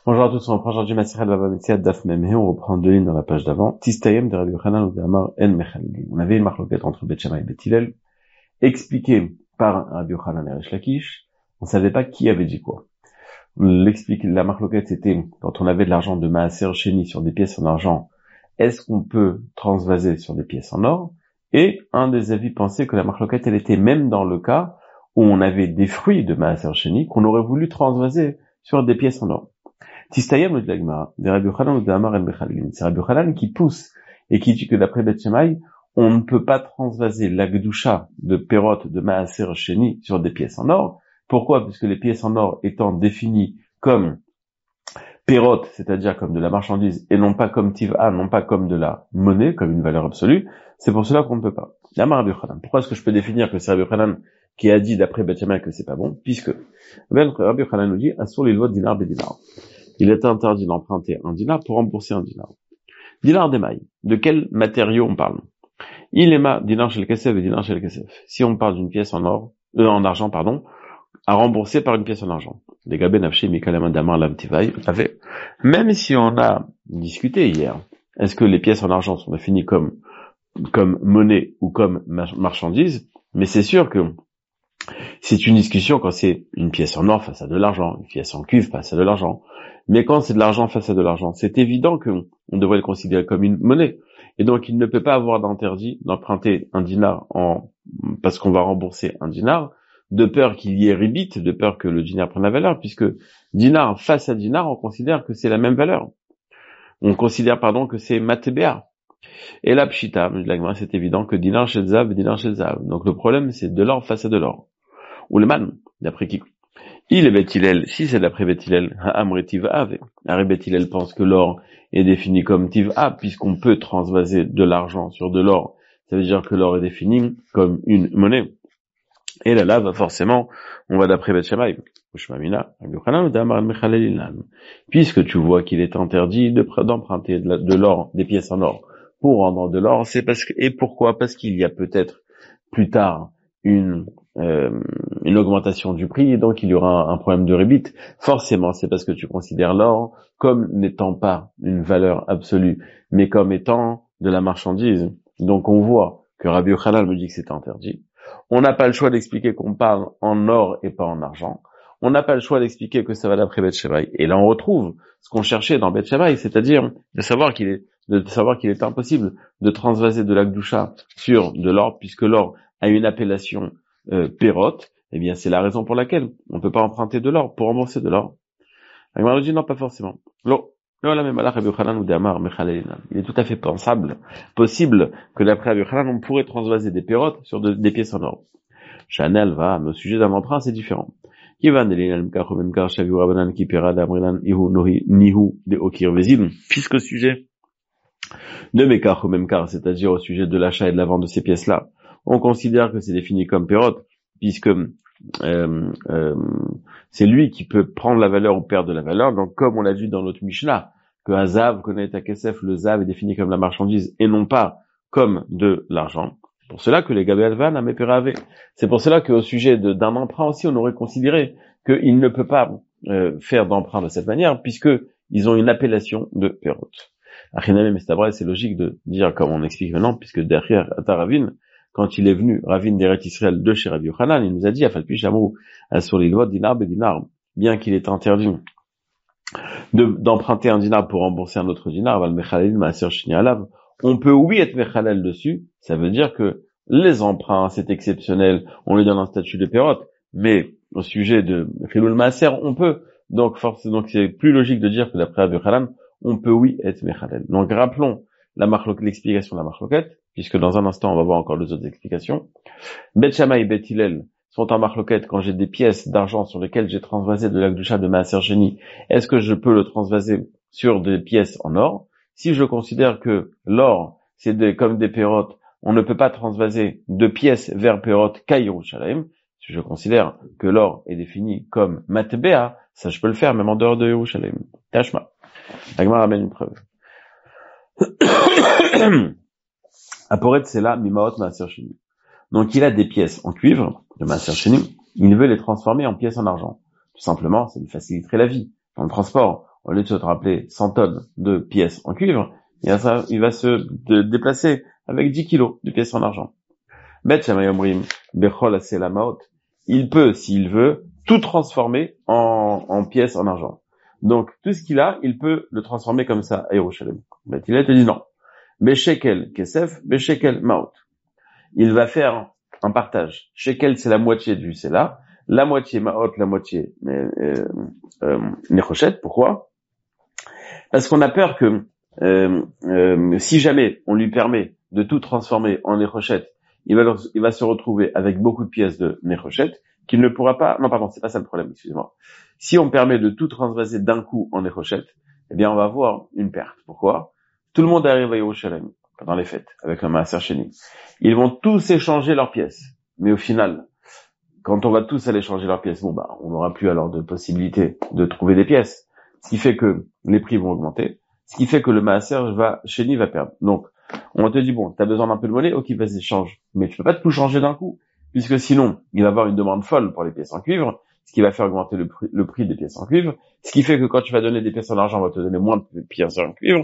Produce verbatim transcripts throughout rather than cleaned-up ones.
Bonjour à tous, on reprend aujourd'hui Masechet Bava Metzia Daf Memhe, on reprend deux lignes dans la page d'avant. Tistayem de Rabbi Yochanan ou d'Amar En Mechalelin. On avait une marloquette entre Beth Shammai et Beth Hillel, expliquée par Rabbi Yochanan et Rish Lakish. On savait pas qui avait dit quoi. L'explique, la marloquette c'était, quand on avait de l'argent de Maaser Sheni sur des pièces en argent, est-ce qu'on peut transvaser sur des pièces en or? Et un des avis pensait que la marloquette, elle était même dans le cas où on avait des fruits de Maaser Sheni qu'on aurait voulu transvaser sur des pièces en or. Tistayem ou de la Gemara, de Rabbi Yochanan ou de Amar en Mechalelin. C'est Rabbi Yochanan qui pousse et qui dit que d'après Beth Shammai, on ne peut pas transvaser la Gdusha de Perot de Maaser Sheni sur des pièces en or. Pourquoi? Puisque les pièces en or étant définies comme Perot, c'est-à-dire comme de la marchandise, et non pas comme Tiva, non pas comme de la monnaie, comme une valeur absolue, c'est pour cela qu'on ne peut pas. Amar Rabbi Yochanan. Pourquoi est-ce que je peux définir que c'est Rabbi Yochanan qui a dit d'après Beth Shammai que c'est pas bon? Puisque Rabbi Yochanan nous dit, Asur l'ilvot dinar bedinar. Il est interdit d'emprunter un dinar pour rembourser un dinar. Dinar d'émail. De quel matériau on parle? Il est ma dinar chez le kesef et dinar chez le kesef. Si on parle d'une pièce en or, euh, en argent, pardon, à rembourser par une pièce en argent. Les gabé nafché mikalama damar lamtivaï avait. Même si on a discuté hier, est-ce que les pièces en argent sont définies comme, comme monnaie ou comme marchandise? Mais c'est sûr que c'est une discussion quand c'est une pièce en or face à de l'argent, une pièce en cuivre face à de l'argent. Mais quand c'est de l'argent face à de l'argent, c'est évident qu'on devrait le considérer comme une monnaie. Et donc, il ne peut pas avoir d'interdit d'emprunter un dinar en, parce qu'on va rembourser un dinar, de peur qu'il y ait ribit, de peur que le dinar prenne la valeur, puisque dinar face à dinar, on considère que c'est la même valeur. On considère, pardon, que c'est matbea. Et la pshita, c'est évident que dinar chez zav, dinar chez zav. Donc, le problème, c'est de l'or face à de l'or. Ou le man, d'après qui? Il est Beth Hillel, si c'est d'après Beth Hillel, Ha'amri Tiv'a, Harry Beth Hillel pense que l'or est défini comme Tiv'a, puisqu'on peut transvaser de l'argent sur de l'or. Ça veut dire que l'or est défini comme une monnaie. Et là, là, va forcément, on va d'après Beth Shammai. Puisque tu vois qu'il est interdit de, d'emprunter de, de l'or, des pièces en or, pour rendre de l'or, c'est parce que, et pourquoi? Parce qu'il y a peut-être plus tard une euh, une augmentation du prix, et donc il y aura un, un problème de rébit. Forcément, c'est parce que tu considères l'or comme n'étant pas une valeur absolue, mais comme étant de la marchandise. Donc on voit que Rabbi Yochanan me dit que c'est interdit. On n'a pas le choix d'expliquer qu'on parle en or et pas en argent. On n'a pas le choix d'expliquer que ça va d'après Beth Shammai. Et là, on retrouve ce qu'on cherchait dans Beth Shammai, c'est-à-dire de savoir qu'il est, de savoir qu'il est impossible de transvaser de la Gdusha sur de l'or, puisque l'or a une appellation euh, pérote. Eh bien, c'est la raison pour laquelle on ne peut pas emprunter de l'or pour rembourser de l'or. Agmar dit non, pas forcément. Il est tout à fait pensable, possible que d'après Rabbi Yochanan, on pourrait transvaser des pérotes sur de, des pièces en or. Chanel va, mais au sujet d'un emprunt, c'est différent. Puisque au sujet de Mekar ou Memkar, c'est-à-dire au sujet de l'achat et de la vente de ces pièces-là, on considère que c'est défini comme pérote, puisque euh, euh, c'est lui qui peut prendre la valeur ou perdre de la valeur. Donc, comme on l'a vu dans notre Mishnah, que un zav connaît à Kesef, le zav est défini comme la marchandise et non pas comme de l'argent. C'est pour cela que les Gabé Alvan a mépéravé. C'est pour cela qu'au sujet de, d'un emprunt aussi, on aurait considéré qu'il ne peut pas euh, faire d'emprunt de cette manière, puisque ils ont une appellation de pérote. Achiname Mestabra, c'est logique de dire, comme on explique maintenant, puisque derrière Ataravin, quand il est venu, Ravin d'Eret Israël de chez Rabbi Yochanan, il nous a dit, Afalpi Shamou, sur les lois dinar dinar, bien qu'il est interdit de, d'emprunter un dinar pour rembourser un autre dinar, on peut oui être mechalel dessus, ça veut dire que les emprunts, c'est exceptionnel, on lui donne un statut de pérote, mais au sujet de Chilul Maaser, on peut, donc force, donc c'est plus logique de dire que d'après Rabbi Yochanan, on peut oui être mechalel. Donc rappelons la marloquette, l'explication de la marloquette, puisque dans un instant on va voir encore deux autres explications. Beth Shammai et Beth Hillel sont en marloquette quand j'ai des pièces d'argent sur lesquelles j'ai transvasé de la Gdusha de Maaser Sheni. Est-ce que je peux le transvaser sur des pièces en or? Si je considère que l'or, c'est des, comme des pérotes, on ne peut pas transvaser de pièces vers pérotes qu'à Yerushalayim. Si je considère que l'or est défini comme matbea, ça je peux le faire même en dehors de Yerushalayim. Tashma. Agmar amène une preuve. Aporet c'est là mimaot Maaser Sheni. Donc il a des pièces en cuivre de Maaser Sheni, il veut les transformer en pièces en argent. Tout simplement, ça lui faciliterait la vie. Dans le transport, au lieu de se rappeler cent tonnes de pièces en cuivre, il va, il va se de, déplacer avec dix kilos de pièces en argent. Bet Shammai Omrim, Bechol Aselamaot, il peut, s'il veut, tout transformer en, en pièces en argent. Donc, tout ce qu'il a, il peut le transformer comme ça à Yerushalem. Bet il te dit non. Beshekel Kesef, Beshekel Maot. Il va faire un partage. Shekel, c'est la moitié du Sela, la moitié Maot, la moitié euh, euh, Nechoshet. Pourquoi? Parce qu'on a peur que euh, euh, si jamais on lui permet de tout transformer en Nechoshet, il va, il va se retrouver avec beaucoup de pièces de Nechoshet qu'il ne pourra pas... Non, pardon, c'est pas ça le problème, excusez-moi. Si on permet de tout transvaser d'un coup en Nechoshet, eh bien, on va avoir une perte. Pourquoi? Tout le monde arrive à Yerushalem pendant les fêtes avec le Maaser Sheni. Ils vont tous échanger leurs pièces. Mais au final, quand on va tous aller changer leurs pièces, bon bah, on n'aura plus alors de possibilité de trouver des pièces. Ce qui fait que les prix vont augmenter. Ce qui fait que le Maaser va, Sheni va perdre. Donc, on te dit, bon, t'as besoin d'un peu de monnaie, ok, vas-y, change. Mais tu peux pas tout changer d'un coup. Puisque sinon, il va y avoir une demande folle pour les pièces en cuivre, ce qui va faire augmenter le prix, le prix des pièces en cuivre. Ce qui fait que quand tu vas donner des pièces en argent, on va te donner moins de pièces en cuivre.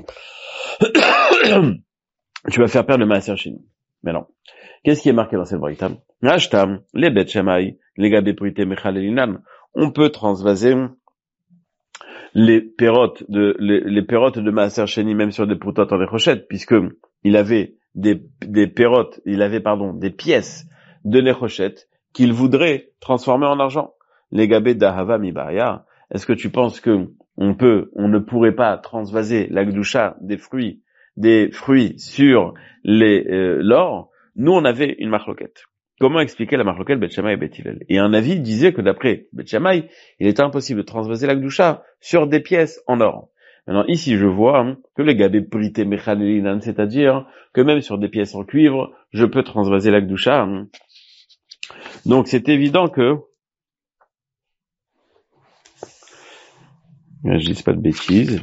Tu vas faire perdre le Maaser Sheni. Mais non. Qu'est-ce qui est marqué dans cette braïta? Ashtam, les Bet Shammai, les Gabé Prité Mechal Elinan. On peut transvaser les pérotes de, les, les pérotes de Maaser Sheni même sur des proutotes en Nechosheth, puisque il avait des, des pérotes, il avait, pardon, des pièces de Nechosheth qu'il voudrait transformer en argent. Les Gabé d'Ahava Mibaya. Est-ce que tu penses que on peut, on ne pourrait pas transvaser la Gdusha des fruits, des fruits sur les, euh, l'or? Nous, on avait une marloquette. Comment expliquer la marloquette Bet Shammai et Bet Hillel? Et un avis disait que d'après Bet Shammai, il était impossible de transvaser la Gdusha sur des pièces en or. Maintenant, ici, je vois hein, que les Gabé Prité Mechal Elinan, c'est-à-dire que même sur des pièces en cuivre, je peux transvaser la Gdusha. Hein. Donc, c'est évident que... Je dis pas de bêtises.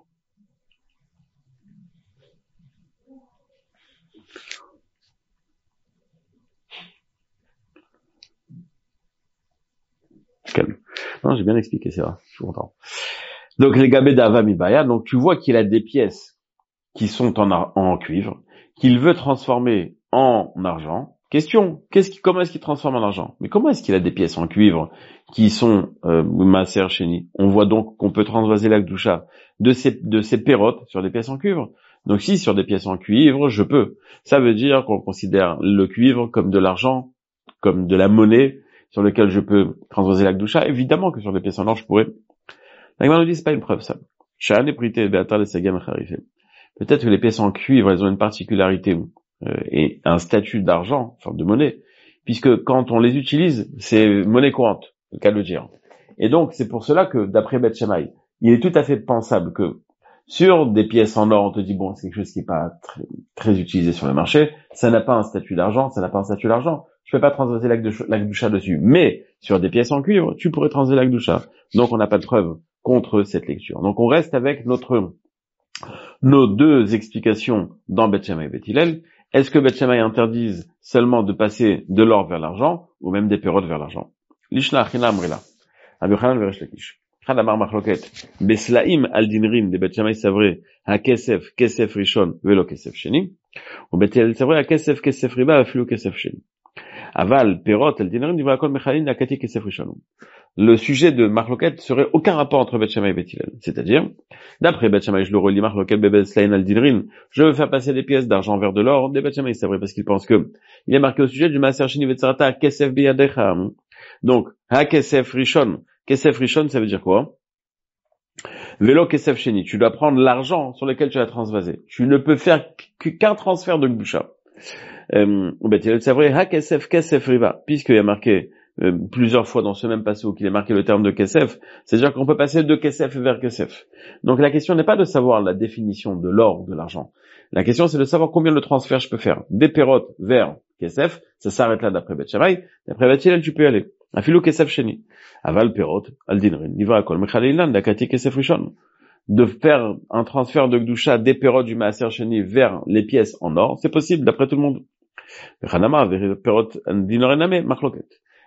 Calme. Non, j'ai bien expliqué, c'est vrai. Je suis content. Donc, les Gabé d'Ava Mibaya, donc tu vois qu'il a des pièces qui sont en, ar- en cuivre, qu'il veut transformer en argent. Question, qu'est-ce qui, comment est-ce qu'il transforme en argent? Mais comment est-ce qu'il a des pièces en cuivre qui sont euh, Maaser Sheni? On voit donc qu'on peut transvaser la Gdusha de ces, de ces pérotes sur des pièces en cuivre. Donc si sur des pièces en cuivre, je peux. Ça veut dire qu'on considère le cuivre comme de l'argent, comme de la monnaie, sur lequel je peux transvaser la Gdusha. Évidemment que sur des pièces en or, je pourrais. La Gemara nous dit, c'est pas une preuve, ça. Peut-être que les pièces en cuivre, elles ont une particularité euh, et un statut d'argent, sorte de monnaie, puisque quand on les utilise, c'est monnaie courante, le cas de le dire. Et donc, c'est pour cela que, d'après Bet Shammai, il est tout à fait pensable que sur des pièces en or, on te dit, bon, c'est quelque chose qui n'est pas très, très utilisé sur le marché, ça n'a pas un statut d'argent, ça n'a pas un statut d'argent. Je ne peux pas transvaser la Gdusha dessus. Mais, sur des pièces en cuivre, tu pourrais transvaser la Gdusha. Donc, on n'a pas de preuve contre cette lecture. Donc, on reste avec notre, nos deux explications dans Bet Shammai et Bet Hillel. Est-ce que Bet Shammai interdise seulement de passer de l'or vers l'argent, ou même des pérotes vers l'argent? Lishna achina amrila. Rabbi Yochanan veresh lakish. Chad amar machloket. Beslaim al dinrin de Bet Shammai savré ha kesef, kesef rishon, velo kesef sheni. Ou Bet Hillel savré ha kesef, kesef riba, afilu kesef sheni. Aval, perot, al dinrin, divra kol mechalin, nakati kesef rishon. Le sujet de Marloquet serait aucun rapport entre Bet Shammai et Bet Hillel. C'est-à-dire, d'après Bet Shammai, je le relis Marloquet Bebel Slain al Dinrin, je veux faire passer des pièces d'argent vers de l'or, des Bet Shammai, c'est vrai, parce qu'il pense que, il est marqué au sujet du Maaser Sheni Vetzarata, Kesef biyadecha. Donc, ha Kesef Rishon. Kesef Rishon, ça veut dire quoi? Velo Kesef Sheni. Tu dois prendre l'argent sur lequel tu vas transvaser. Tu ne peux faire qu'un transfert de Gdusha. Euh, Bet Hillel, c'est vrai, ha Kesef, Kesef Riva. Puisqu'il y a marqué, Euh, plusieurs fois dans ce même passage où il est marqué le terme de Kesef, c'est-à-dire qu'on peut passer de Kesef vers Kesef. Donc la question n'est pas de savoir la définition de l'or ou de l'argent. La question c'est de savoir combien de transferts je peux faire. Des pérotes vers Kesef, ça s'arrête là d'après Bet Shammai, d'après Bet Hillel tu peux y aller. Afilou Kesef Sheni. Aval pérote, al dinrin, niva akol mechalilan, dakati Kesef Rishon. De faire un transfert de Gdusha des pérotes du Maaser Sheni vers les pièces en or, c'est possible d'après tout le monde. Chanama, pérote, al dinariname, machloket.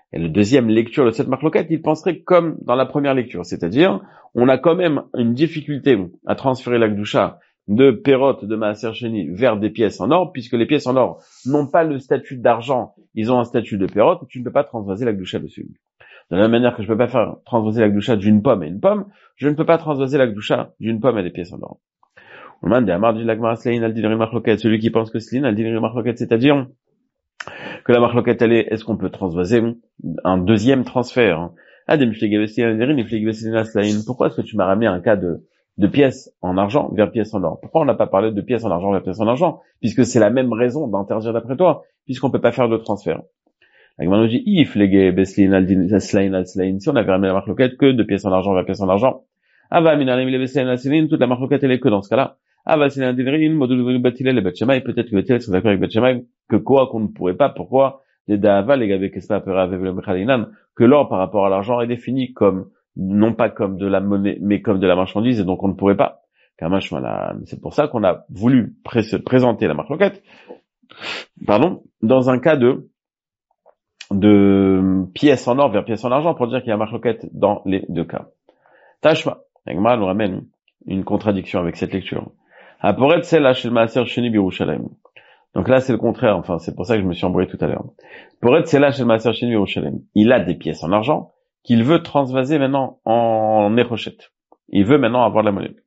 Et la deuxième lecture de cette marloquette, il penserait comme dans la première lecture, c'est-à-dire, on a quand même une difficulté à transférer la Gdusha de Perot, de Maaser Sheni, vers des pièces en or, puisque les pièces en or n'ont pas le statut d'argent, ils ont un statut de Perot, tu ne peux pas transvaser la Gdusha dessus. De la même manière que je ne peux pas faire transvaser la Gdusha d'une pomme à une pomme, je ne peux pas transvaser la Gdusha d'une pomme à des pièces en or. Celui qui pense que Slin, al-Dinri Marloquette, c'est-à-dire que la marloquette, elle est, est-ce qu'on peut transvaser un deuxième transfert, hein? Pourquoi est-ce que tu m'as ramené un cas de, de pièces en argent vers pièces en or? Pourquoi on n'a pas parlé de pièces en argent vers pièces en argent? Puisque c'est la même raison d'interdire d'après toi, puisqu'on peut pas faire de transfert. Si on avait ramené la marloquette que de pièces en argent vers pièces en argent, toute la marloquette, elle est que dans ce cas-là. Peut-être que les Télés sont d'accord avec Bet Shammai, que quoi qu'on ne pourrait pas, pourquoi les Da'ava, les Gavé Kespa, que l'or par rapport à l'argent est défini comme, non pas comme de la monnaie, mais comme de la marchandise, et donc on ne pourrait pas. C'est pour ça qu'on a voulu pré- présenter la marloquette, pardon, dans un cas de, de pièces en or vers pièces en argent, pour dire qu'il y a marloquette dans les deux cas. Tashma, Egma nous ramène une contradiction avec cette lecture. Donc là, c'est le contraire. Enfin, c'est pour ça que je me suis embrouillé tout à l'heure. Il a des pièces en argent qu'il veut transvaser maintenant en nérochette. Il veut maintenant avoir de la monnaie.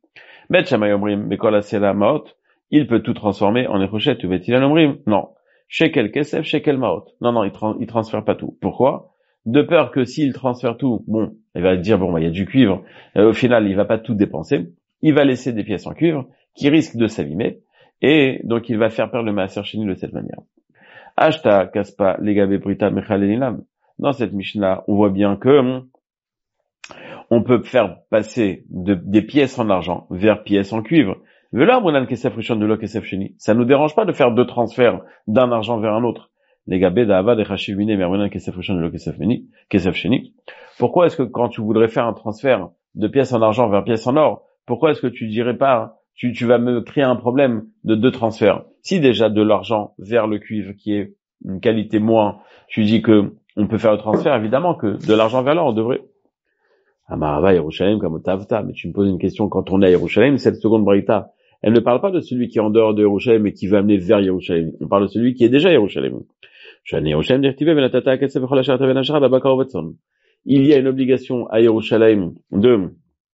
Il peut tout transformer en nérochette. Non. Shekel kesef, shekel maot. Non, non, il, tra- il transfère pas tout. Pourquoi? De peur que s'il transfère tout, bon, il va dire, bon, bah, il y a du cuivre. Euh, au final, il va pas tout dépenser. Il va laisser des pièces en cuivre qui risquent de s'abîmer, et donc il va faire perdre le maaser sheni de cette manière. Ashta kaspa legabe brita mechalelinam. Dans cette Mishnah, on voit bien que on peut faire passer de, des pièces en argent vers pièces en cuivre. Ça nous dérange pas de faire deux transferts d'un argent vers un autre. Pourquoi est-ce que quand tu voudrais faire un transfert de pièces en argent vers pièces en or, pourquoi est-ce que tu dirais pas, tu, tu vas me créer un problème de deux transferts? Si déjà de l'argent vers le cuivre, qui est une qualité moins, tu dis que on peut faire le transfert, évidemment que de l'argent vers l'or, on devrait. Amarava Yerushalayim comme Tavta, mais tu me poses une question, quand on est à Yerushalayim, cette seconde braïta, elle ne parle pas de celui qui est en dehors de Yerushalayim et qui veut amener vers Yerushalayim. On parle de celui qui est déjà à Yerushalayim. Il y a une obligation à Yerushalayim de,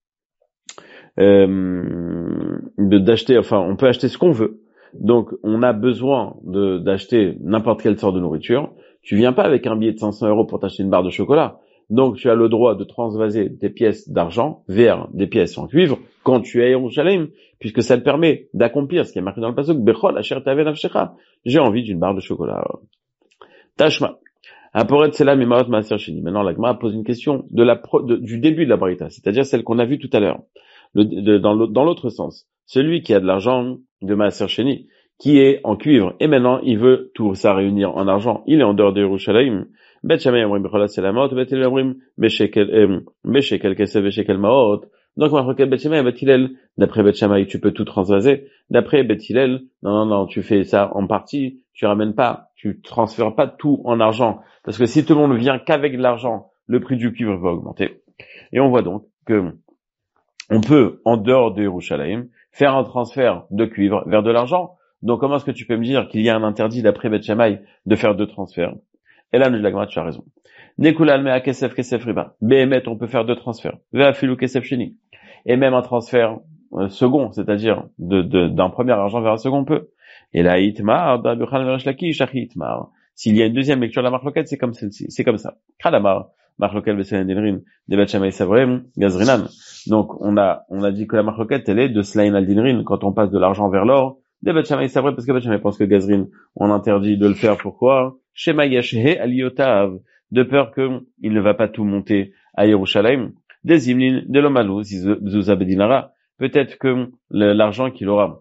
euh, de, d'acheter, enfin, on peut acheter ce qu'on veut. Donc, on a besoin de, d'acheter n'importe quelle sorte de nourriture. Tu viens pas avec un billet de cinq cents euros pour t'acheter une barre de chocolat. Donc, tu as le droit de transvaser des pièces d'argent vers des pièces en cuivre quand tu es à Yerushalayim, puisque ça te permet d'accomplir ce qui est marqué dans le pasuk, Bechol asher taven nafshecha. J'ai envie d'une barre de chocolat. Tashma. Aporet selam imaot maaser sheni. Maintenant, la Gemara pose une question de la pro, de, du début de la braïta, c'est-à-dire celle qu'on a vue tout à l'heure. Le, de, dans, l'autre, dans l'autre sens. Celui qui a de l'argent de maaser sheni, qui est en cuivre, et maintenant, il veut tout ça réunir en argent. Il est en dehors de Yerushalayim. Bet Shammai omrim bechol selamot, Bet Hillel omrim beshekel, beshekel kesef beshekel maot. Donc, marqué Bet Shammai, Bet Hillel, d'après Bet Shammai, tu peux tout transvaser. D'après Bet Hillel, non, non, non, tu fais ça en partie, tu ramènes pas, tu transfères pas tout en argent. Parce que si tout le monde vient qu'avec de l'argent, le prix du cuivre va augmenter. Et on voit donc que on peut, en dehors de Yerushalayim, faire un transfert de cuivre vers de l'argent. Donc, comment est-ce que tu peux me dire qu'il y a un interdit d'après Bet Shammai de faire deux transferts? Et là, nous, la Gemara, tu as raison. Nekulal mea kesef kesef riba. Behemet, on peut faire deux transferts. Ve'afilu kesef sheni. Et même un transfert euh, second, c'est-à-dire de, de, d'un premier argent vers un second, on peut. Et là, itmar, d'Abuchan veresh lakish, achi itmar. S'il y a une deuxième lecture de la marloquette, c'est comme celle-ci, c'est comme ça. Khalamar, marloquette beselen dinrin, de Bet Shammai savrem, gazrinan. Donc, on a, on a dit que la marloquette, elle est de slain al dinrin, quand on passe de l'argent vers l'or, de Bet Shammai savrem, parce que Bet Shammai pense que gazrin, on interdit de le faire. Pourquoi? Shema yashhe aliyotav, de peur que il ne va pas tout monter à Yerushalayim. Des imlin de l'omalou, zuzabedinara. Peut-être que le, l'argent qu'il aura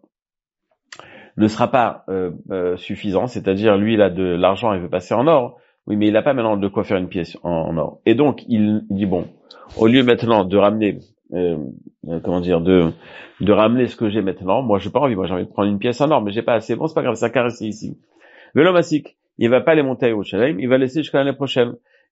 ne sera pas euh, euh, suffisant, c'est-à-dire lui il a de l'argent, il veut passer en or, oui, mais il n'a pas maintenant de quoi faire une pièce en, en or. Et donc il, il dit bon, au lieu maintenant de ramener, euh, euh, comment dire, de de ramener ce que j'ai maintenant, moi j'ai pas envie, moi j'ai envie de prendre une pièce en or, mais j'ai pas assez. Bon, c'est pas grave, ça caresse ici. Velomasik, il va pas les monter à Yerushalayim, il va laisser jusqu'à l'année prochaine.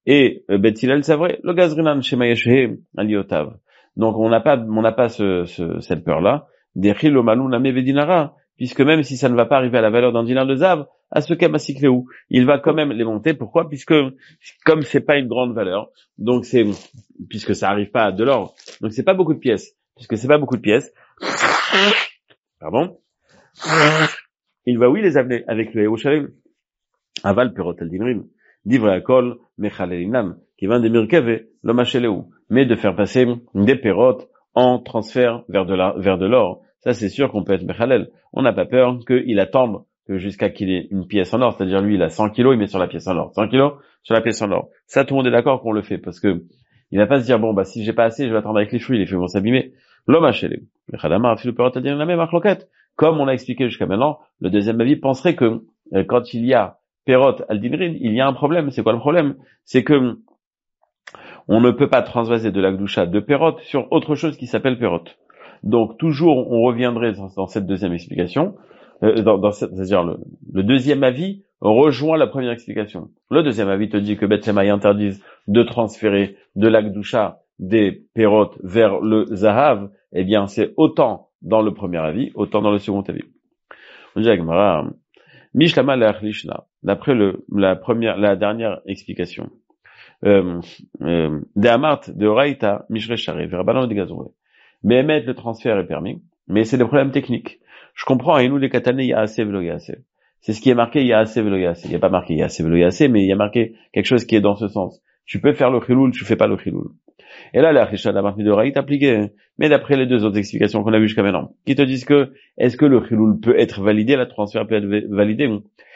Et euh, Bet Hillel, c'est vrai, le gazrinan shema yeshhe aliotav. Donc on n'a pas, on n'a pas ce, ce, cette peur-là. Dechil omalun ame vedinara, puisque même si ça ne va pas arriver à la valeur d'un dinar de zav, à ce cas masikleou, il va quand même les monter. Pourquoi? Puisque comme c'est pas une grande valeur, donc c'est puisque ça arrive pas à de l'or, donc c'est pas beaucoup de pièces, puisque c'est pas beaucoup de pièces. Pardon. Il va oui les amener avec le Yerushalayim. Aval perot al dinrim. Divrei akol mechalelinam. Qui vient des mirkeve lo macheleu. Mais de faire passer des pérotes en transfert vers de la, vers de l'or. Ça, c'est sûr qu'on peut être mechalel. On n'a pas peur qu'il attende que jusqu'à qu'il ait une pièce en or. C'est-à-dire, lui, il a cent kilos, il met sur la pièce en or. cent kilos sur la pièce en or. Ça, tout le monde est d'accord qu'on le fait parce que il va pas se dire, bon, bah, si j'ai pas assez, je vais attendre avec les fruits, les fruits vont s'abîmer. Lo macheleu. Mechadamar afilu perot al dinrim la même marloquette. Comme on l'a expliqué jusqu'à maintenant, le deuxième avis penserait que euh, quand il y a Perot al-Dinrin, il y a un problème. C'est quoi le problème? C'est que on ne peut pas transvaser de la Gdusha de Perot sur autre chose qui s'appelle Perot. Donc toujours, on reviendrait dans, dans cette deuxième explication, euh, dans, dans cette, c'est-à-dire le, le deuxième avis rejoint la première explication. Le deuxième avis te dit que Bet Shammai interdise de transférer de la Gdusha des Perot vers le Zahav. Eh bien, c'est autant dans le premier avis, autant dans le second avis. On dit à Gemara, Mishlama la'achlishna, d'après le, la première, la dernière explication. Euh, euh, de Amart, de Oraita, Mishre Shari, Verbalan de Gazoué. Mais émettre le transfert est permis, mais c'est des problèmes techniques. Je comprends, et nous, les Katanais, il y a assez, velo, il y a assez. C'est ce qui est marqué, il y a assez, velo, il y a assez. Il n'y a pas marqué, il y a assez, velo, il y a assez, mais il y a marqué quelque chose qui est dans ce sens. Tu peux faire le chiloul, tu fais pas le chiloul. Et là, la Richard d'Amart de Oraita appliqué. Mais d'après les deux autres explications qu'on a vues jusqu'à maintenant, qui te disent que, est-ce que le chiloul peut être validé, la transfert peut être validé?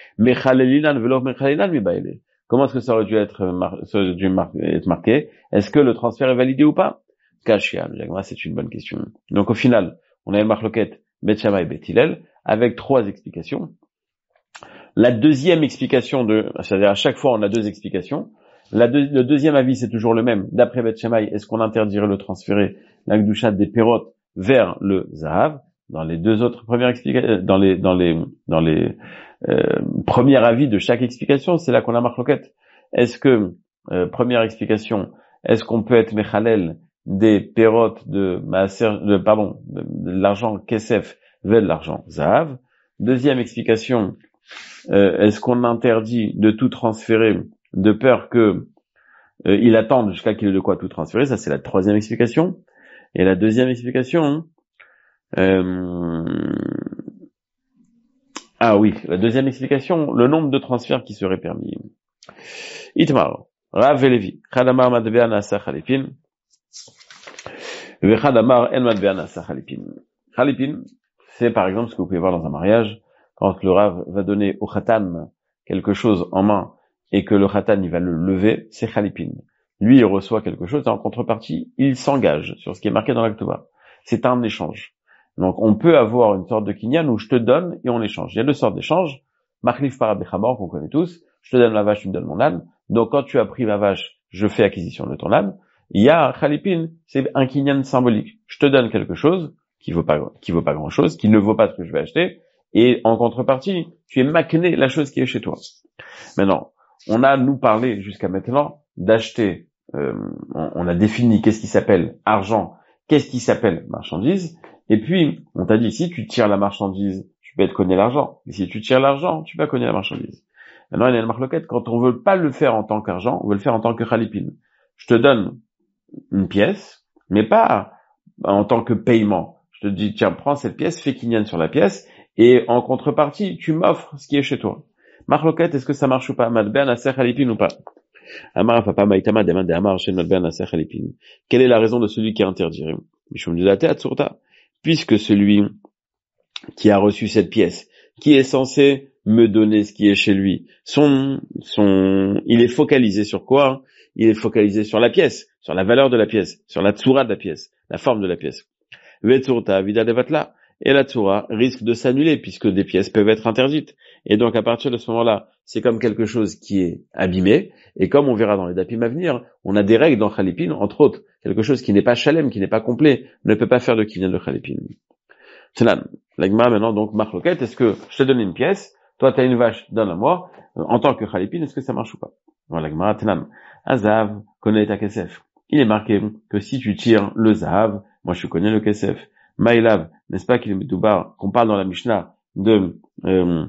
Comment est-ce que ça aurait dû être, mar- ça aurait dû mar- être marqué? Est-ce que le transfert est validé ou pas? Kashia, c'est une bonne question. Donc au final, on a une marloquette Bet Shammai et Bet Hillel avec trois explications. La deuxième explication de, c'est-à-dire à chaque fois on a deux explications. La deux, le deuxième avis c'est toujours le même. D'après Bet Shammai, est-ce qu'on interdirait le transférer la Gdusha des Perot vers le Zahav? Dans les deux autres premières explications, dans les dans les dans les euh, premiers avis de chaque explication, c'est là qu'on a marloquette. Est-ce que euh, première explication, est-ce qu'on peut être mechalel des pérotes de maaser, de pardon, de, de l'argent kesef vers de l'argent zahav? Deuxième explication, euh, est-ce qu'on interdit de tout transférer de peur que euh, il attende jusqu'à qu'il ait de quoi tout transférer? Ça c'est la troisième explication. Et la deuxième explication, hein, Euh... ah oui, la deuxième explication, le nombre de transferts qui serait permis. Itmar, Rav Levi, Khadamar Madbean Asa Khalipin, Khadamar El Madbean Asa Khalipin. Khalipin, c'est par exemple ce que vous pouvez voir dans un mariage, quand le Rav va donner au Khatan quelque chose en main et que le Khatan il va le lever, c'est Khalipin. Lui il reçoit quelque chose et en contrepartie, il s'engage sur ce qui est marqué dans l'actuva. C'est un échange. Donc, on peut avoir une sorte de kinyan où je te donne et on échange. Il y a deux sortes d'échanges. Machlif parabechamor, qu'on connaît tous. Je te donne la vache, tu me donnes mon âne. Donc, quand tu as pris ma vache, je fais acquisition de ton âne. Il y a Khalipin, c'est un kinyan symbolique. Je te donne quelque chose qui vaut pas, qui vaut pas grand chose, qui ne vaut pas ce que je vais acheter. Et en contrepartie, tu es makné la chose qui est chez toi. Maintenant, on a nous parlé jusqu'à maintenant d'acheter, euh, on, on a défini qu'est-ce qui s'appelle argent, qu'est-ce qui s'appelle marchandise. Et puis, on t'a dit, si tu tires la marchandise, tu peux être cogné l'argent. Et si tu tires l'argent, tu vas cogner la marchandise. Maintenant, il y a une marloquette, quand on veut pas le faire en tant qu'argent, on veut le faire en tant que khalipin. Je te donne une pièce, mais pas en tant que paiement. Je te dis, tiens, prends cette pièce, fais kinyan sur la pièce, et en contrepartie, tu m'offres ce qui est chez toi. Marloquette, est-ce que ça marche ou pas? Madben aser khalipin ou pas? Amar papa maïtama demande Amar chez Madben aser khalipin. Quelle est la raison de celui qui a interdit? Mishum dilate atsurta. Puisque celui qui a reçu cette pièce, qui est censé me donner ce qui est chez lui, son, son, il est focalisé sur quoi? Il est focalisé sur la pièce, sur la valeur de la pièce, sur la tsura de la pièce, la forme de la pièce. Vetsurta vida devatla. Et la tsura risque de s'annuler puisque des pièces peuvent être interdites. Et donc à partir de ce moment-là, c'est comme quelque chose qui est abîmé. Et comme on verra dans les dapim à venir, on a des règles dans Khalipin, entre autres, quelque chose qui n'est pas shalem, qui n'est pas complet, ne peut pas faire de kinyan de Khalipin. C'est là, l'agma maintenant donc marloquette, est-ce que je te donne une pièce, Toi, t'as une vache, donne-la-moi. En tant que Khalipin, est-ce que ça marche ou pas? Voilà, Gemara Tenam. Azav, connaît ta kesef. Il est marqué que si tu tires le Zahav, moi je connais le kesef. Maïlav, n'est-ce pas qu'il est Medoubar, qu'on parle dans la Mishnah de, euh,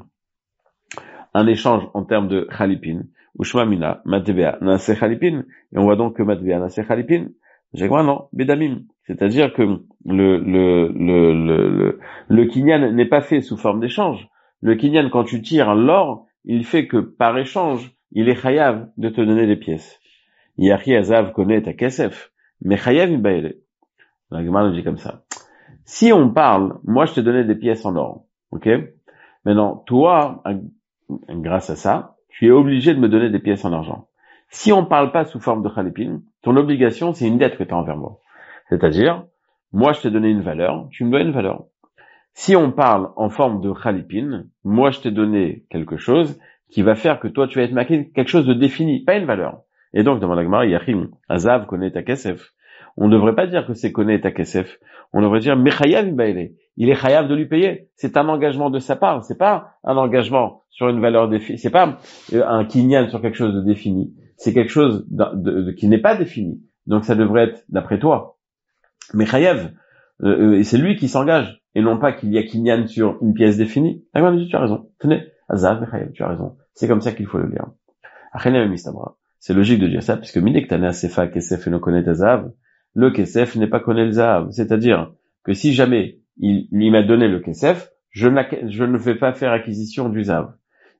un échange en termes de Khalipin. Ushma Mina, Matbea, Nase Khalipin. Et on voit donc que Matbea, Nase Khalipin. J'ai quoi, non? Bedamim. C'est-à-dire que le, le, le, le, le, le kinyan n'est pas fait sous forme d'échange. Le kinyan, quand tu tires l'or, il fait que par échange, il est chayav de te donner des pièces. Yachi Azav connaît ta kesef, mais chayav ibaele. La Gemara nous dit comme ça. Si on parle, moi je te donnais des pièces en or, ok? Maintenant, toi, grâce à ça, tu es obligé de me donner des pièces en argent. Si on parle pas sous forme de Khalipin, ton obligation, c'est une dette que tu as envers moi. C'est-à-dire, moi je t'ai donné une valeur, tu me dois une valeur. Si on parle en forme de Khalipin, moi je t'ai donné quelque chose qui va faire que toi tu vas être marqué quelque chose de défini, pas une valeur. Et donc, dans la Gemara, Yachim, Azav connaît ta kesef. On ne devrait pas dire que c'est connaît ta kesef. On devrait dire Mechayav ibaele. Il est chayav de lui payer. C'est un engagement de sa part. C'est pas un engagement sur une valeur définie. C'est pas un kinyan sur quelque chose de défini. C'est quelque chose de, de, de, qui n'est pas défini. Donc ça devrait être d'après toi. Mechayav, euh, c'est lui qui s'engage. Et non pas qu'il y a kinyan sur une pièce définie. Ah oui, tu as raison. Tenez, Azav, Mechayav, tu as raison. C'est comme ça qu'il faut le lire. Achenem mistabra. C'est logique de dire ça, puisque Minektana Sefa Kesef et no connaît Azav, le Kesef n'est pas connaît le Zahav. C'est-à-dire que si jamais il, il m'a donné le Kesef, je, je ne vais pas faire acquisition du Zahav.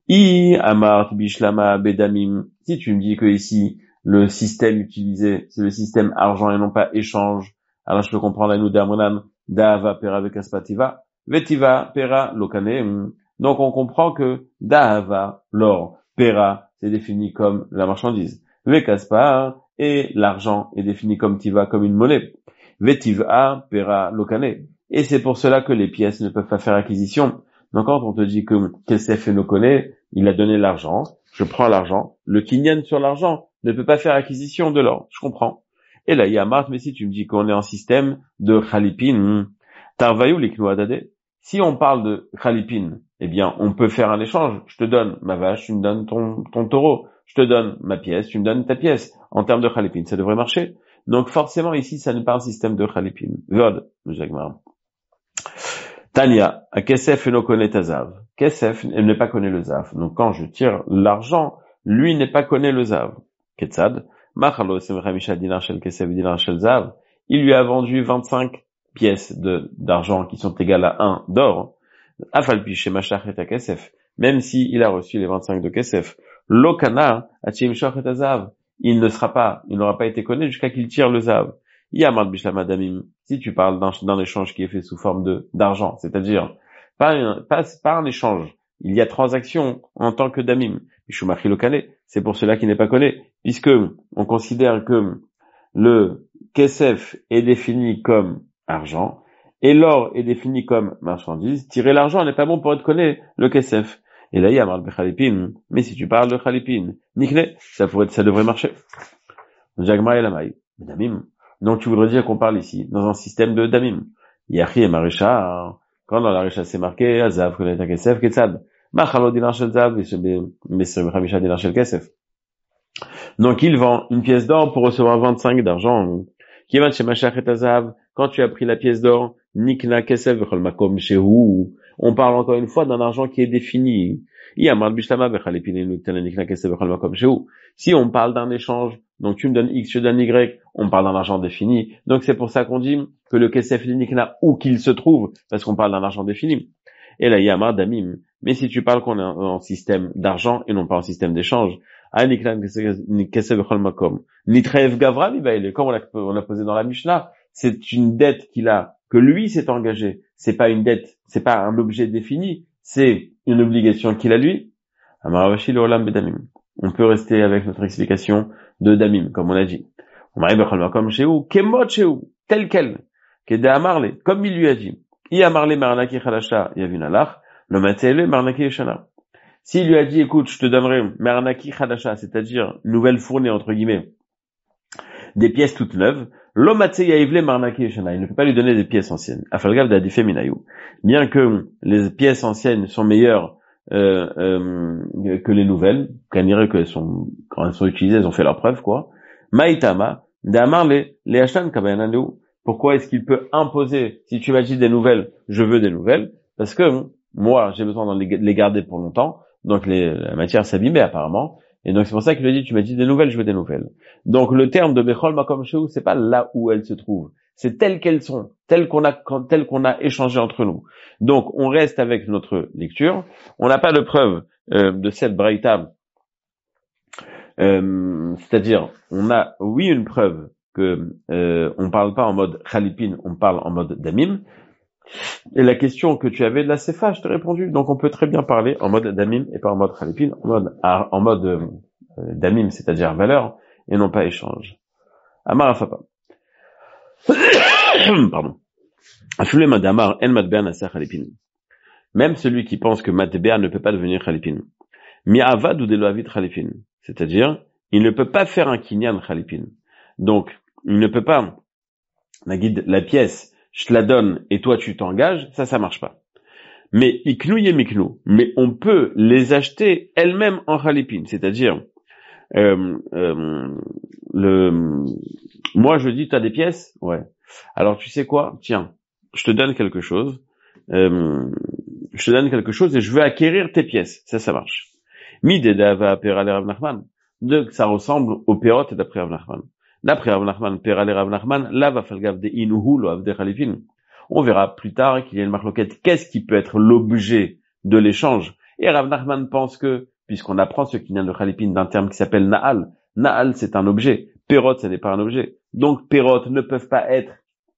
I Amart Bishlama Bedamim. Si tu me dis que ici, le système utilisé, c'est le système argent et non pas échange, alors je peux comprendre à nous d'Amonan, Dahava Pera Vekaspativa, Vetiva Pera Lokane. Donc on comprend que Dahava, l'or, Pera, c'est défini comme la marchandise. Vekaspar, et l'argent est défini comme tiva, comme une monnaie. Vetiva, pera, lokane. Et c'est pour cela que les pièces ne peuvent pas faire acquisition. Donc quand on te dit que Kesef et no connaît, il a donné l'argent, je prends l'argent, le kinyan sur l'argent ne peut pas faire acquisition de l'or. Je comprends. Et là, il y a Marthe, mais si tu me dis qu'on est en système de Khalipin, Tarvayou liknu adade. Si on parle de Khalipin, eh bien, on peut faire un échange. Je te donne ma vache, tu me donnes ton, ton taureau. Je te donne ma pièce, tu me donnes ta pièce. En termes de Khalipin, ça devrait marcher. Donc, forcément, ici, ça n'est pas un système de Khalipin. Vod, Jagmar. Tania, à Kesef et no connaît Azav. Kesef, elle n'est pas connaît le Zav. Donc, quand je tire l'argent, lui n'est pas connaît le Zav. Ketzad, Machalo, Semramisha Dinar Shel Kesef Dinar Shel Zav. Il lui a vendu vingt-cinq pièces de, d'argent qui sont égales à un d'or. Afalpi chez Machach et Kesef. Même si il a reçu les vingt-cinq de Kesef. Lokana, Achim Shoch et Azav. Il ne sera pas, il n'aura pas été connu jusqu'à qu'il tire le Zav. Yamad Bishlama Damim. Si tu parles d'un, d'un échange qui est fait sous forme de, d'argent, c'est-à-dire, pas un, pas, pas un échange. Il y a transaction en tant que Damim. Shumachi Lokane. C'est pour cela qu'il n'est pas connu. Puisque, on considère que le Kesef est défini comme argent, et l'or est défini comme marchandise. Tirer l'argent n'est pas bon pour être connu, le Kesef. Et là, il y a marre de Khalipin. Mais si tu parles de Khalipin, Nikle, ça pourrait, ça devrait marcher. Jagma et Lamai. Damim. Donc, tu voudrais dire qu'on parle ici, dans un système de Damim. Yachi et Marécha, quand dans la Récha c'est marqué, Azav, connaît un Kesef, Ketzad. Machalo dinar shel Zav, mais c'est Khamisha dinar shel Kesef. Donc, il vend une pièce d'or pour recevoir vingt-cinq d'argent. Qui va chez Machach et Azav, quand tu as pris la pièce d'or, Nikna Kesef, Vechol Makom Shehu. On parle encore une fois d'un argent qui est défini. Si on parle d'un échange, donc tu me donnes X, je donne Y, on parle d'un argent défini. Donc c'est pour ça qu'on dit que le Kesef Nikna, où qu'il se trouve, parce qu'on parle d'un argent défini. Et là, il y a marre d'amim. Mais si tu parles qu'on est en système d'argent et non pas en système d'échange, comme on l'a, on l'a posé dans la Mishnah, c'est une dette qu'il a, que lui s'est engagé. C'est pas une dette, c'est pas un objet défini, c'est une obligation qu'il a lui. On peut rester avec notre explication de Damim, comme on a dit. Tel quel, comme il lui a dit. S'il lui a dit, écoute, je te donnerai Marnaki Khadasha, c'est-à-dire nouvelle fournée, entre guillemets, des pièces toutes neuves, l'omatse yaivle Marnaki Yeshana, il ne peut pas lui donner des pièces anciennes. Afalgav d'adifé minayu. Bien que les pièces anciennes sont meilleures euh, euh, que les nouvelles, qu'elles que sont, quand elles sont utilisées, elles ont fait leur preuve, quoi. Maïtama, d'amar les, les ashtan kabayananu. Pourquoi est-ce qu'il peut imposer, si tu m'as dit des nouvelles, je veux des nouvelles? Parce que, moi, j'ai besoin de les garder pour longtemps, donc les, la matière s'abîmait apparemment, et donc c'est pour ça qu'il a dit, tu m'as dit des nouvelles, je veux des nouvelles. Donc le terme de Bechol Makom Shehu, c'est pas là où elles se trouvent, c'est telles qu'elles sont, telles qu'on a, telles qu'on a échangé entre nous. Donc on reste avec notre lecture, on n'a pas de preuve euh, de cette braïta, euh, c'est-à-dire, on a, oui, une preuve que euh, on parle pas en mode Khalipin, on parle en mode Damim. Et la question que tu avais de la Sefa, je t'ai répondu. Donc on peut très bien parler en mode Damim et pas en mode Khalipin, en mode, en mode euh, Damim, c'est-à-dire valeur, et non pas échange. Amar Afapa. Pardon. Amar en matbea nasa Khalipin. Même celui qui pense que matbea ne peut pas devenir Khalipin. Mi'avad ou deloavit Khalipin. C'est-à-dire, il ne peut pas faire un kinyan Khalipin. Donc, il ne peut pas, la guide, la pièce, je te la donne et toi tu t'engages, ça, ça marche pas. Mais iknou yé miknou, mais on peut les acheter elles-mêmes en Khalipin, c'est-à-dire, euh, euh, le, moi je dis, tu as des pièces, ouais. Alors tu sais quoi, tiens, je te donne quelque chose, euh, je te donne quelque chose et je veux acquérir tes pièces, ça, ça marche. Mideda va perale Rav Nachman, donc ça ressemble au perot d'après Rav Nachman. D'après Rav Nachman, perale Rav Nachman, là va falgav de inuhu lo avde Khalipin. On verra plus tard qu'il y a une marloquette. Qu'est-ce qui peut être l'objet de l'échange? Et Rav Nachman pense que, puisqu'on apprend ce qui vient de Khalipin d'un terme qui s'appelle Na'al, Na'al c'est un objet, Perot ce n'est pas un objet. Donc Perot ne peuvent pas être,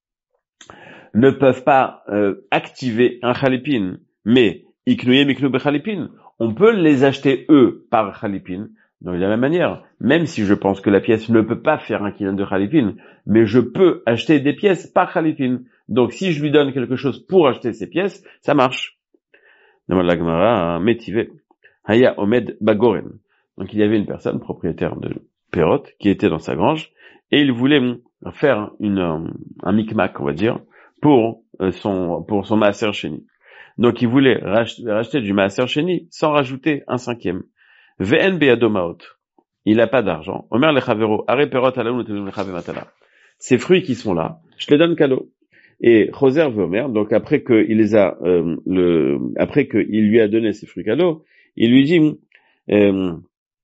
ne peuvent pas euh, activer un Khalipin. Mais Iknouye Miknou Bechalipin, on peut les acheter eux par Khalipin. Donc de la même manière, même si je pense que la pièce ne peut pas faire un kinyan de Khalipin, mais je peux acheter des pièces par Khalipin. Donc si je lui donne quelque chose pour acheter ces pièces, ça marche. Demande la Gemara, métivé. Haya Omed Bagoren. Donc il y avait une personne, propriétaire de Perot, qui était dans sa grange, et il voulait faire une, un, un micmac, on va dire, pour son, pour son Maaser Sheni. Donc il voulait racheter, racheter du Maaser Sheni sans rajouter un cinquième. V'en beyadomaot. Il n'a pas d'argent. Omer lechavero, are Perot alaou netelim lechav matala. Ces fruits qui sont là, je te les donne cadeau. Et Choser Omer, donc après qu'il les a, euh, le, après qu'il lui a donné ces fruits cadeaux, il lui dit, euh,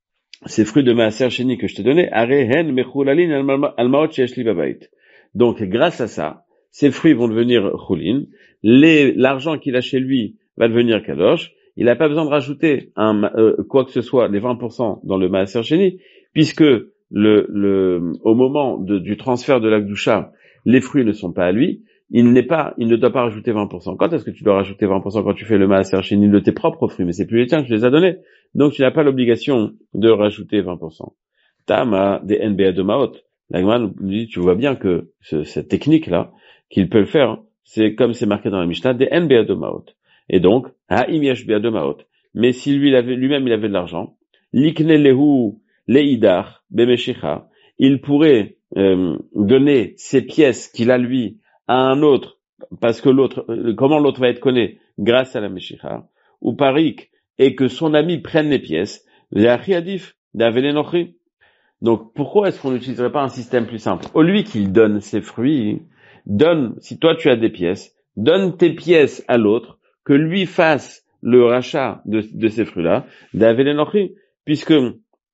ces fruits de Maaser Sheni que je te donnais, are hen mechulalin almaot sheyesh li babait. Donc grâce à ça, ces fruits vont devenir chulin, les, l'argent qu'il a chez lui va devenir kadosh, il n'a pas besoin de rajouter un, euh, quoi que ce soit, les vingt pour cent dans le Maaser Sheni, puisque le, le, au moment de, du transfert de la Gdusha, les fruits ne sont pas à lui, il n'est pas, il ne doit pas rajouter vingt pour cent. Quand est-ce que tu dois rajouter vingt pour cent quand tu fais le Maaser Sheni de tes propres fruits? Mais c'est plus les tiens, tu les as donnés. Donc tu n'as pas l'obligation de rajouter vingt pour cent. Tama des N B A de Maot. L'Agman nous dit, tu vois bien que ce, cette technique-là, qu'il peut le faire, c'est comme c'est marqué dans la Mishnah, des N B A de Maot. Et donc, ha'im yesh bi'ado ma'ot. Mais si lui, il avait, lui-même, il avait de l'argent, likne lehu leidar bemeshicha, il pourrait euh, donner ses pièces qu'il a lui à un autre, parce que l'autre, euh, comment l'autre va être connu? Grâce à la meshicha, ou parik, et que son ami prenne les pièces, le'achi adif d'avele. Donc, pourquoi est-ce qu'on n'utiliserait pas un système plus simple? Au lieu qu'il donne ses fruits, donne, si toi tu as des pièces, donne tes pièces à l'autre, que lui fasse le rachat de, de ces fruits-là, d'Avelenochi, puisque le,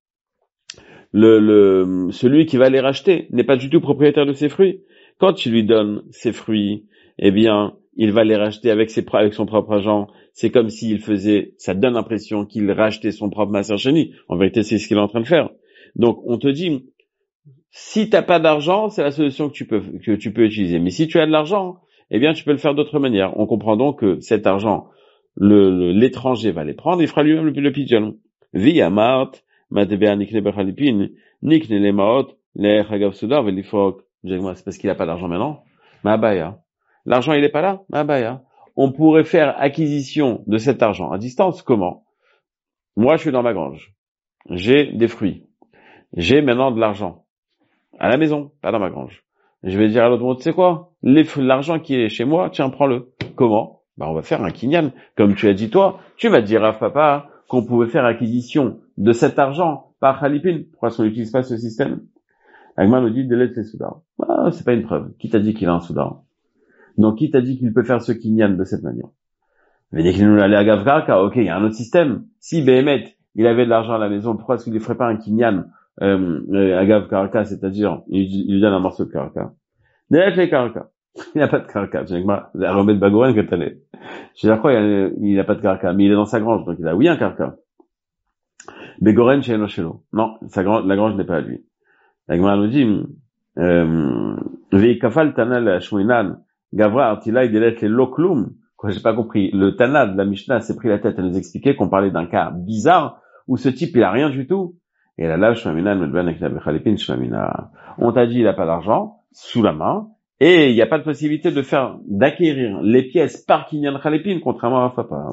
le, celui qui va les racheter n'est pas du tout propriétaire de ces fruits. Quand tu lui donnes ces fruits, eh bien, il va les racheter avec ses, avec son propre argent. C'est comme s'il faisait, ça donne l'impression qu'il rachetait son propre Maaser Sheni. En vérité, c'est ce qu'il est en train de faire. Donc, on te dit, si t'as pas d'argent, c'est la solution que tu peux, que tu peux utiliser. Mais si tu as de l'argent, eh bien, tu peux le faire d'autres manières. On comprend donc que cet argent, le, le, l'étranger va les prendre, il fera lui-même le, le pidjon. Via mart, matebea nikne bechalipin, nikne le maot, le chagav soudar velifok. C'est parce qu'il a pas d'argent maintenant. Ma'abaya. L'argent, il est pas là? Ma'abaya. On pourrait faire acquisition de cet argent à distance. Comment? Moi, je suis dans ma grange. J'ai des fruits. J'ai maintenant de l'argent. À la maison, pas dans ma grange. Je vais dire à l'autre monde, tu sais quoi? Les, l'argent qui est chez moi, tiens, prends-le. Comment? bah, on va faire un kinyan. Comme tu as dit toi, tu vas dire à papa qu'on pouvait faire acquisition de cet argent par Khalipin. Pourquoi est-ce qu'on n'utilise pas ce système? Agma nous dit, délète les soudars. Ah, c'est pas une preuve. Qui t'a dit qu'il a un soudar? Donc, qui t'a dit qu'il peut faire ce kinyan de cette manière? Il veut dire qu'il nous allait à Gavkarka. Ok, il y a un autre système. Si Behemet, il avait de l'argent à la maison, pourquoi est-ce qu'il ne ferait pas un kinyan, euh, euh, à Gavkarka, c'est-à-dire, il, il lui donne un morceau de karka? Délète les karka. Il n'a pas de karka. J'ai dit, Robert Bagoren, que t'as les. Je veux dire quoi, il n'a pas de karka, mais il est dans sa grange, donc il a oui un karka. Begoren chez Enoshelo. Non, sa grange, la grange n'est pas à lui. La Gemara nous dit, euh, Veikafal Tanal Shmuinan, Gavra Artilai Delet le Loklum. Quoi, j'ai pas compris. Le Tana de la Mishnah s'est pris la tête à nous expliquer qu'on parlait d'un cas bizarre où ce type il a rien du tout. Et là, là, Shmuinan, Medban Ekna Bechalipin, Shmuinan. On t'a dit il a pas d'argent, sous la main, et il n'y a pas de possibilité de faire, d'acquérir les pièces par Kinyan Khalipin, contrairement à Rafapa.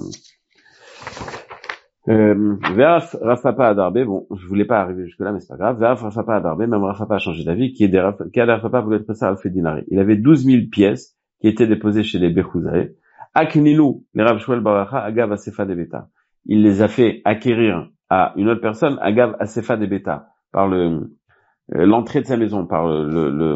Euh, Veaf Rafapa Adarbe, bon, je voulais pas arriver jusque là, mais c'est pas grave. Veaf Rafapa Adarbe, même Rafapa a changé d'avis, qui est des Raf, qui a des Rafapa voulait être ça Alfé Dinari. Il avait douze mille pièces qui étaient déposées chez les Bechouzaï. Aknilu, les Rav Shmuel Baracha, Agav Asefa de Beta. Il les a fait acquérir à une autre personne, Agav Asefa de Beta, par le, euh, l'entrée de sa maison, par le, le, le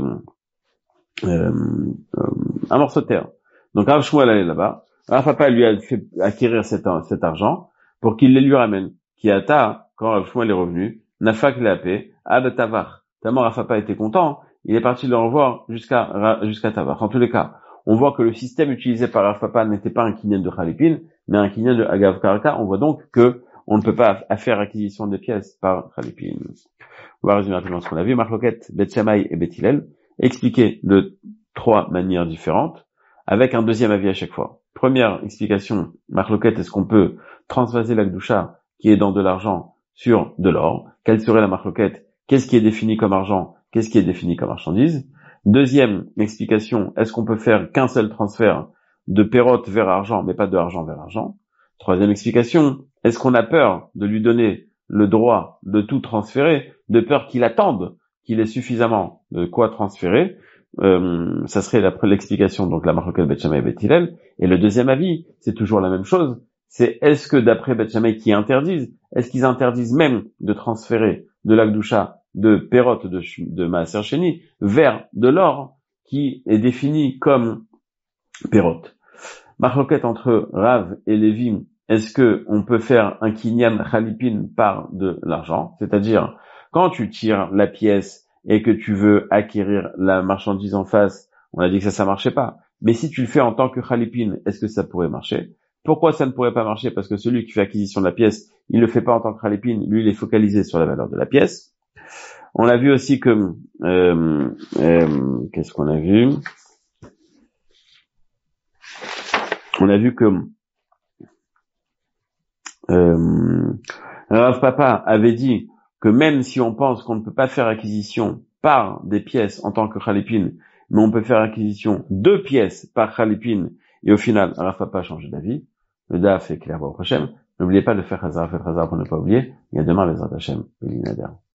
euh, euh, un morceau de terre. Donc Rav Shmuel allait là-bas. Rafapa lui a fait acquérir cet, cet argent, pour qu'il les lui ramène. Qui ata, quand Rav Shmuel est revenu, Nafak l'a appelé, Ad Tavar. Tellement Rafapa était content, il est parti le revoir jusqu'à, jusqu'à Tavar. En tous les cas, on voit que le système utilisé par Rafapa n'était pas un kinyan de Khalipin, mais un kinyan de Agav Karaka. On voit donc que on ne peut pas faire acquisition des pièces par Khalipin. On va résumer rapidement ce qu'on a vu. Marloket, Bet Shammai et Bet Hillel, expliqué de trois manières différentes, avec un deuxième avis à chaque fois. Première explication, Marloket, est-ce qu'on peut transvaser la Gdusha qui est dans de l'argent sur de l'or? Quelle serait la marloquette? Qu'est-ce qui est défini comme argent? Qu'est-ce qui est défini comme marchandise? Deuxième explication, est-ce qu'on peut faire qu'un seul transfert de pérote vers argent, mais pas de argent vers argent? Troisième explication, est-ce qu'on a peur de lui donner le droit de tout transférer, de peur qu'il attende qu'il ait suffisamment de quoi transférer? Euh, ça serait l'explication, donc la marloquette Bet Shammai et Bet Hillel. Et le deuxième avis, c'est toujours la même chose. C'est est-ce que d'après Bet Shammai qui interdisent, est-ce qu'ils interdisent même de transférer de l'Akdoucha, de Pérote, de, de Maaser Sheni, vers de l'or qui est défini comme Pérote? Marloquette entre Rav et Lévi, est-ce que on peut faire un kinyan Khalipin par de l'argent? C'est-à-dire, quand tu tires la pièce et que tu veux acquérir la marchandise en face, on a dit que ça, ça marchait pas. Mais si tu le fais en tant que Khalipin, est-ce que ça pourrait marcher? Pourquoi ça ne pourrait pas marcher? Parce que celui qui fait acquisition de la pièce, il le fait pas en tant que Khalipin, lui il est focalisé sur la valeur de la pièce. On a vu aussi que, euh, euh, qu'est-ce qu'on a vu? On a vu que euh, Rav Papa avait dit que même si on pense qu'on ne peut pas faire acquisition par des pièces en tant que Khalipin, mais on peut faire acquisition de pièces par Khalipin, et au final, Rav Papa a changé d'avis. Le daf est clair au prochain. N'oubliez pas de faire Hazara fait Hazara pour ne pas oublier. Il y a demain les Hashem.